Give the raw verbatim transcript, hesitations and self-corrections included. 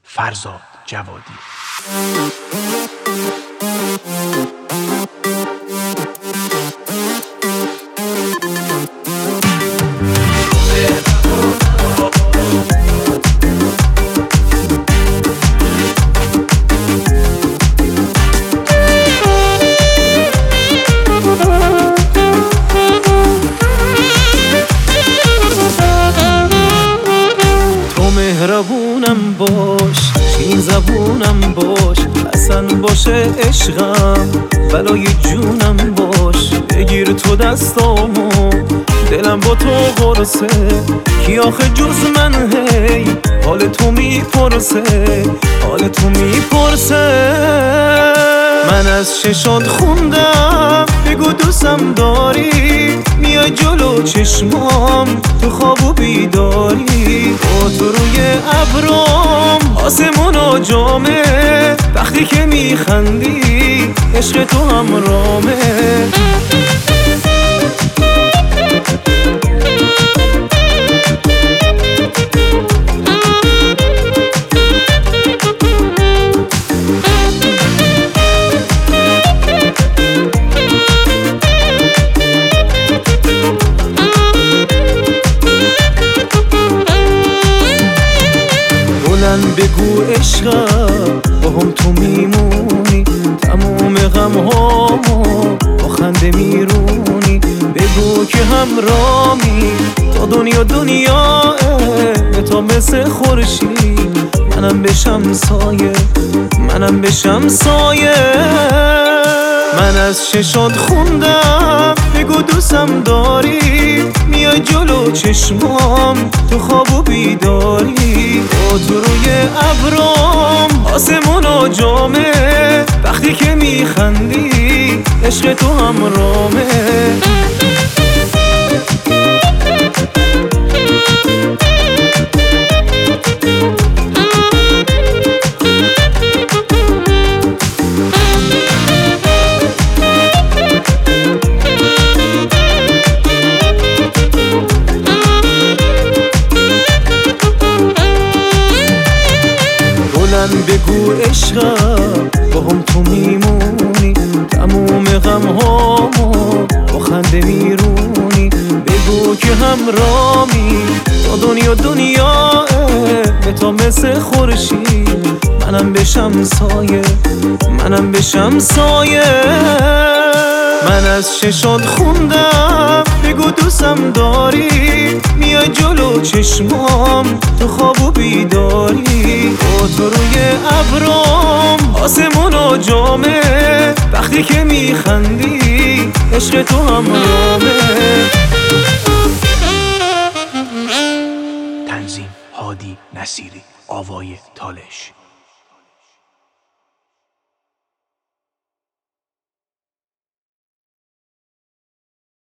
فرزاد جوادی. مهربونم باش، این زبونم باش، اصلا باشه عشقم، بلای جونم باش. بگیر تو دستامو، دلم با تو قرصه، کی آخه جز من هی حال تو میپرسه، حال تو میپرسه. من از ششات خوندم بگو دوستم داری، میای جلو چشمام تو خواب و بیداری. با تو روی ابرام آسمون و جامه، وقتی که میخندی عشق تو همرامه. بگو عشقم با هم تو میمونی، تموم غم هامو با خنده میرونی. بگو که همرامی تا دنیا دنیاه، تا مثل خورشید منم بشم سایه، منم بشم سایه. من از ششات خوندم بگو دوستم داری، میای جلو چشمام تو خواب و بیداری. با تو روی ابرام آسمون و جامه، وقتی که میخندی عشق تو همرامه. بگو عشقم با هم تو میمونی، تموم غم هامو با خنده میرونی. بگو که همرامی تا دنیا دنیاه، تا مثل خورشید منم بشم سایه، منم بشم سایه. من از ششات خوندم بگو دوستم داری، میای جلو چشمام تو خواب و بیداری. با تو روی ابرام آسمون و جامه، وقتی که میخندی عشق تو همرامه. تنظیم هادی نصیری، آوای تالش.